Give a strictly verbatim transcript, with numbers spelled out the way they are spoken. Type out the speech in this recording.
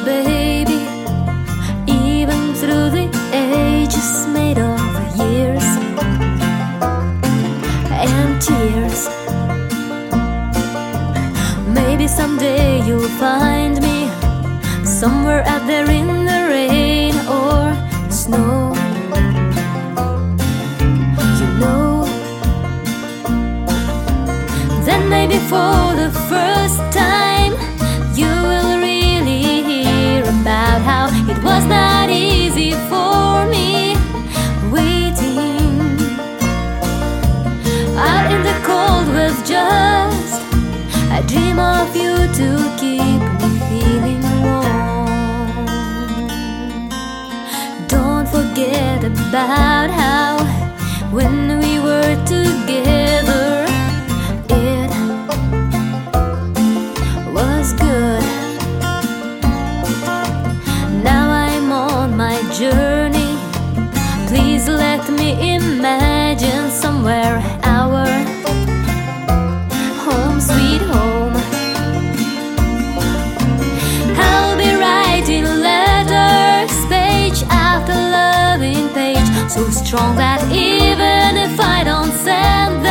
baby, even through the ages made of years and tears. Maybe someday you'll find me somewhere out there in the rain or snow. You know, then maybe for the first time you will really hear about how it was not easy for me waiting out in the cold with just a dream of you to keep me feeling warm. Don't forget about how when we were together it was good. Now I'm on my journey. Please let me imagine somewhere our home, sweet home. I'll be writing letters, page after loving page, so strong that even if I don't send